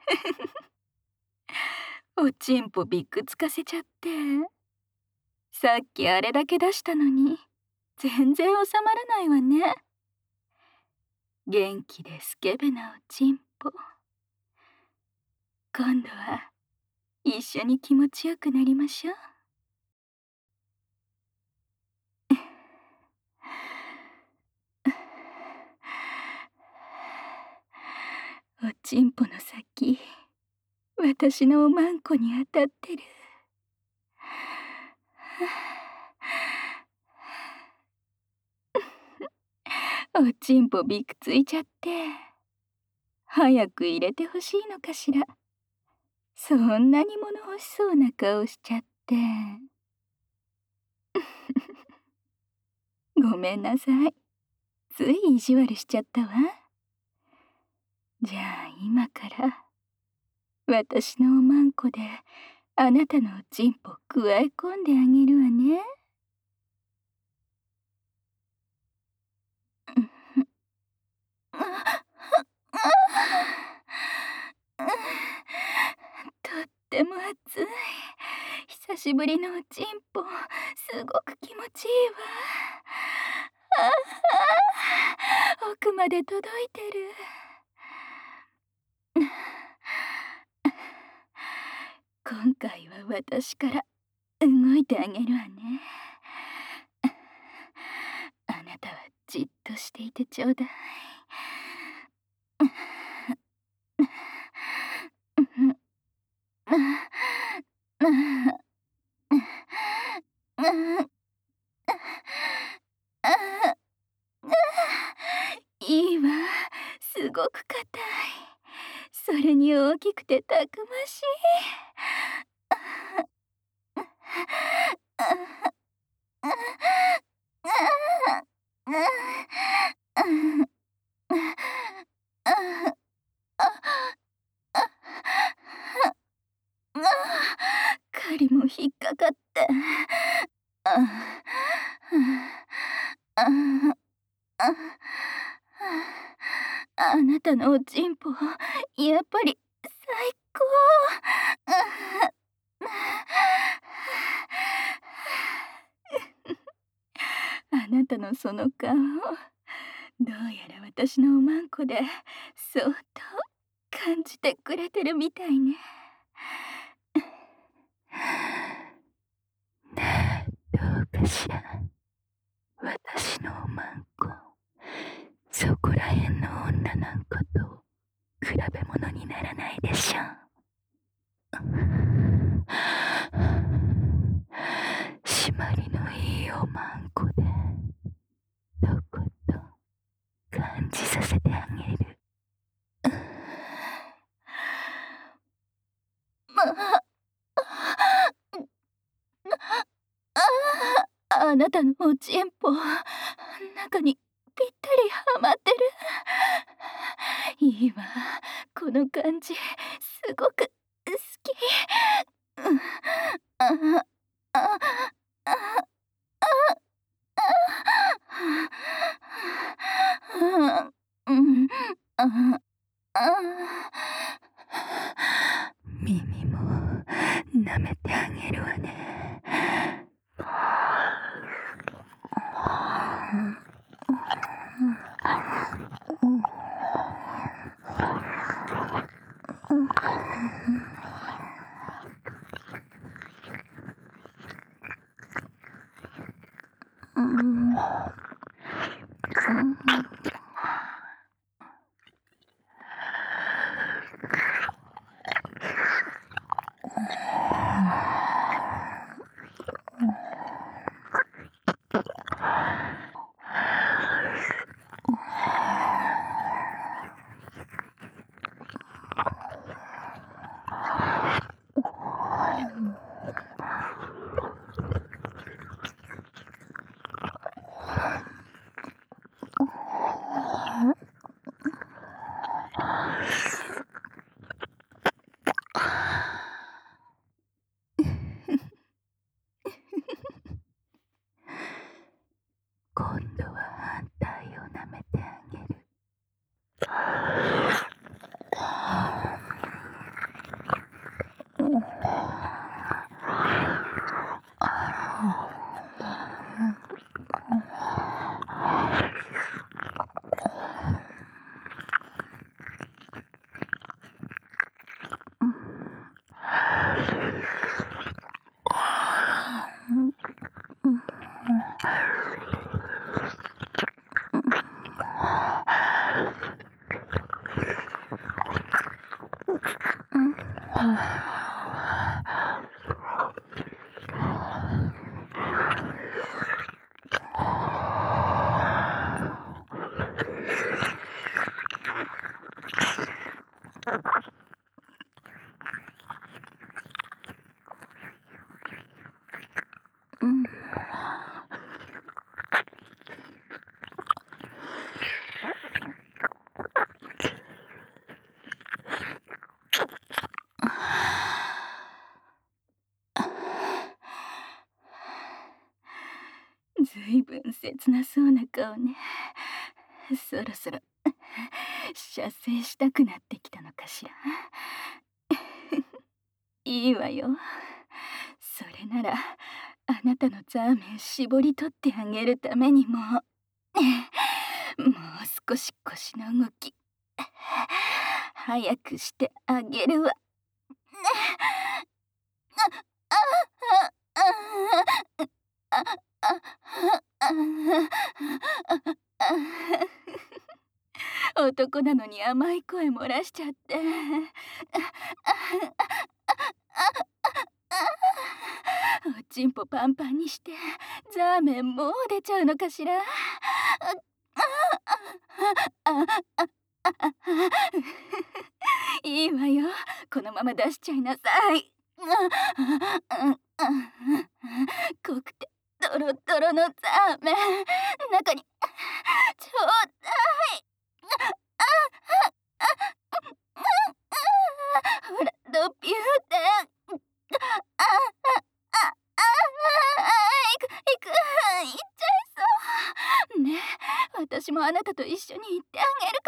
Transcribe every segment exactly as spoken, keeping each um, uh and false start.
おちんぽびっくつかせちゃって。さっきあれだけ出したのに全然収まらないわね。元気でスケベなおちんぽ。今度は一緒に気持ちよくなりましょう。おちんぽの先、私のおまんこに当たってる。おちんぽびくついちゃって、早く入れてほしいのかしら。そんなに物欲しそうな顔しちゃって。ごめんなさい。つい意地悪しちゃったわ。じゃあ今から私のおまんこであなたのおちんぽくわえ込んであげるわね。とっても暑い。久しぶりのおちんぽ、すごく気持ちいいわ。ああ、奥まで届いてる。今回は私から動いてあげるわね。あなたはじっとしていてちょうだい。いいわ、すごく硬い。それに大きくてたくましい。針も引っかかって。あなたのおちんぽ、やっぱり最高。あなたのその顔、どうやら私のおまんこで相当感じてくれてるみたいね。 ねえ、どうかしら。私のおまんこ、そこらへんの女なんこと比べ物にならないでしょ。締まりのいいおまんこでとことん感じさせてあげる。 あなたのおちんぽ、中にぴったりはまってる。いいわ、この感じ、すごく好き。 耳も舐めてあげるわね。 うん。 ずいぶん切なそうな顔ね。そろそろ射精したくなってきたのかしら。いいわよ。それならあなたのザーメン絞り取ってあげるためにも、もう少し腰の動き早くしてあげるわ。男なのに甘い声漏らしちゃって。おちんぽパンパンにしてザーメンもう出ちゃうのかしら。いいわよ、このまま出しちゃいなさい。濃くてドロドロのザーメン、中にちょうだい。ほらドピューテン。いくいく、いっちゃいそうね。私もあなたと一緒に行ってあげるから。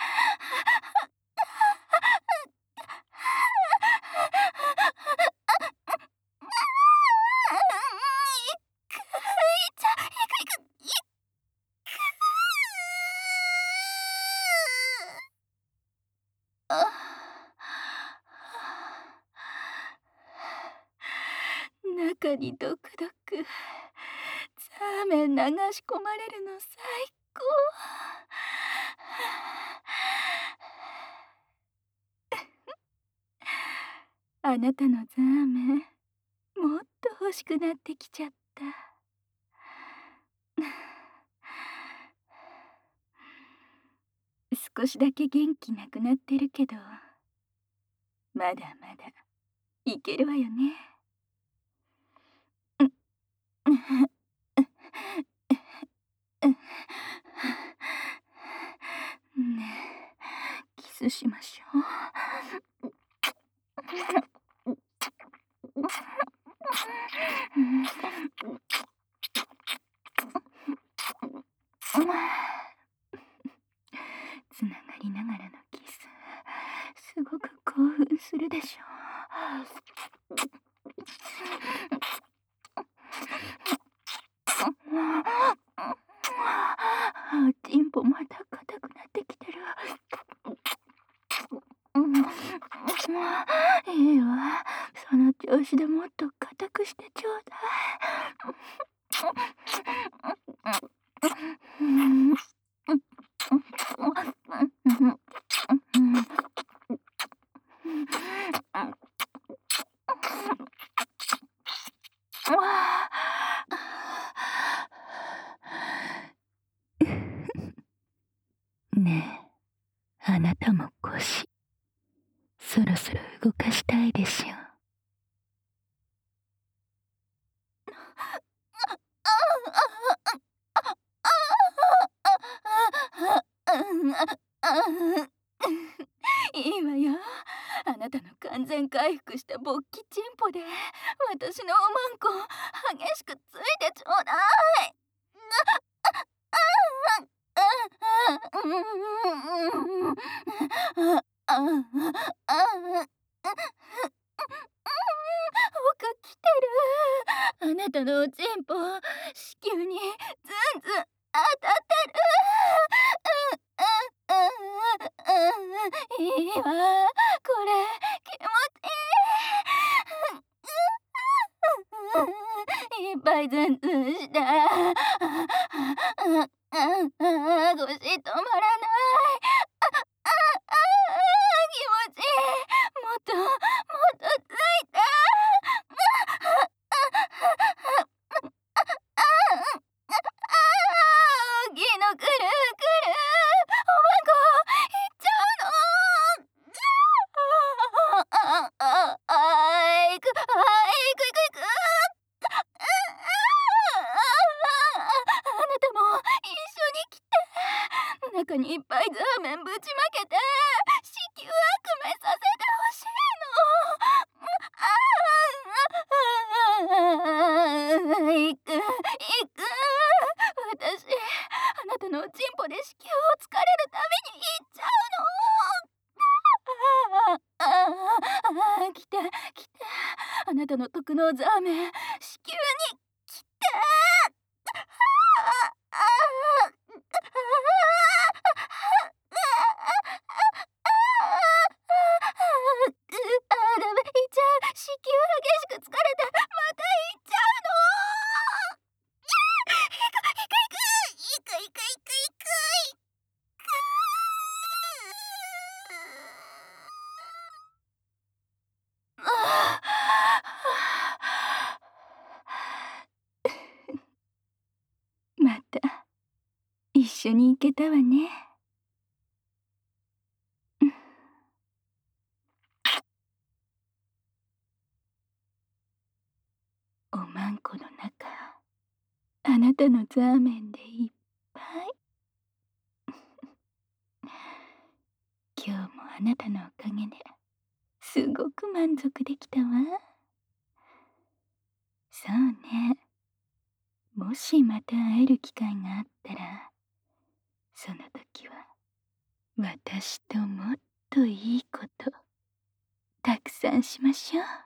中にドクドク、ザーメン流し込まれるの最高。あなたのザーメンもっと欲しくなってきちゃった。少しだけ元気なくなってるけど、まだまだいけるわよね。ねえ、キスしましょう。つながりながらのキス、すごく興奮するでしょう。おちんぽまた硬くなってきてる。いいわ、その調子でもっと硬くしてちょうだい。ねえ、あなたも腰そろそろ動かしたいでしょ。いいわよ、あなたの完全回復した勃起チンポで私のおまんこ激しくついてちょうだい。奥来てる。あなたのおちんぽ子宮にずんずん当たってる。いいわ、これ気持ちいい。いっぱいズンズンして、腰止まらない。気持ちいい。もっともなたの特納ザーメン至急に来て。あ、ダメ、行っちゃう。子宮激しく疲れてまた行っちゃうの。いくいくいくいくいくいくいくいまた一緒に行けたわね。おまんこの中、あなたのザーメンでいっぱい。今日もあなたのおかげですごく満足できたわ。そうね。もしまた会える機会があったら、その時は私ともっといいことたくさんしましょう。